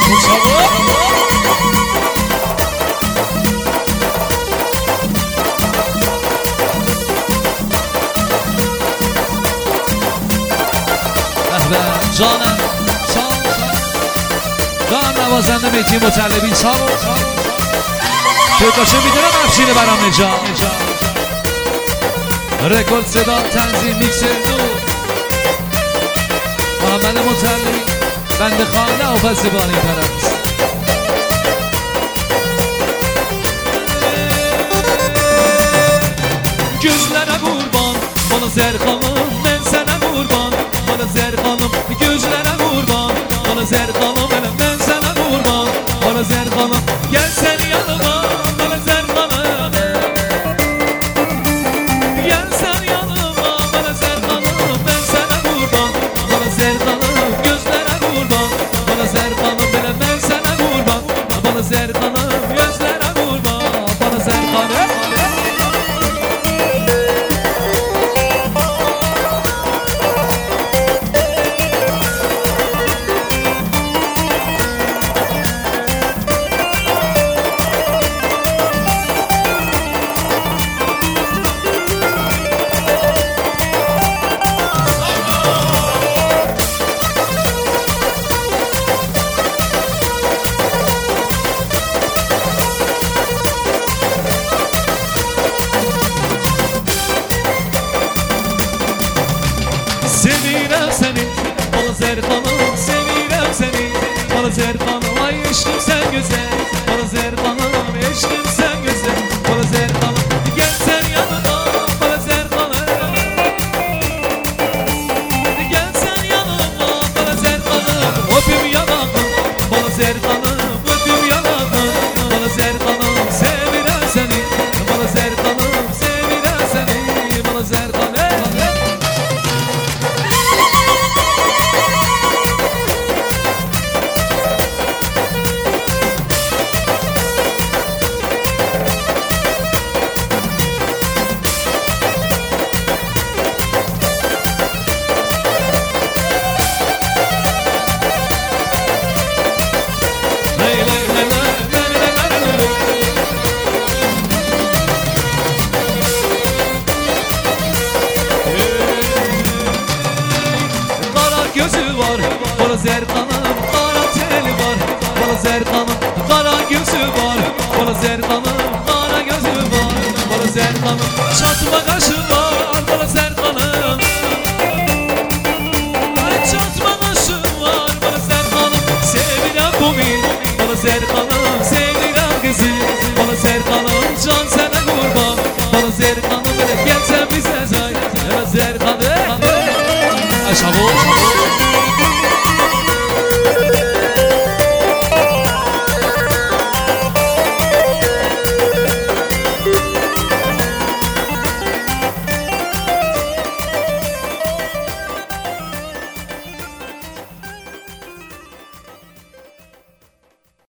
جانم جان نوازنده میتی مطلبی ساو توکاشه میدونم افشین برام جان رکورد صدا تنظیم میکسر دو محمد مطلبی بنده خانه و پس زبانی پرست Gözlere kurban bana Zerkanım ben sana kurban bana Zerkanım gözlere kurban bana Zerkanım ben sana kurban bana Zerkanım gel sen yanıma bana Zerkanım gel sen yanıma bana Zerkanım ben sana kurban bana Zerkanım gözlere kurban bana Zerkanım ben sana kurban bana Zerkanım gözlere kurban bana Zerkanım Sevirem seni, bana Zerkanım, sevirem seni, bana Zerkanım, ay eşlim sen güzel, bana Zerkanım, eşlim sen güzel, bana Zerkanım, gel sen yanıma, bana Zerkanım, gel sen yanıma, bana Zerkanım, öpüm yanakım, bana Zerkanım, öpüm yanakım, bana Zerkanım, sevirem seni, bana Zerkanım, sevirem seni, bana Zerkanım. Gözü var, bana Zerkanım, kara teli var, bana Zerkanım, kara gözü var, bana Zerkanım, kara gözü var, bana Zerkanım, çatma kaşı var, bana Zerkanım, çatma kaşı var, bana Zerkanım, sevirem bu bana Zerkanım.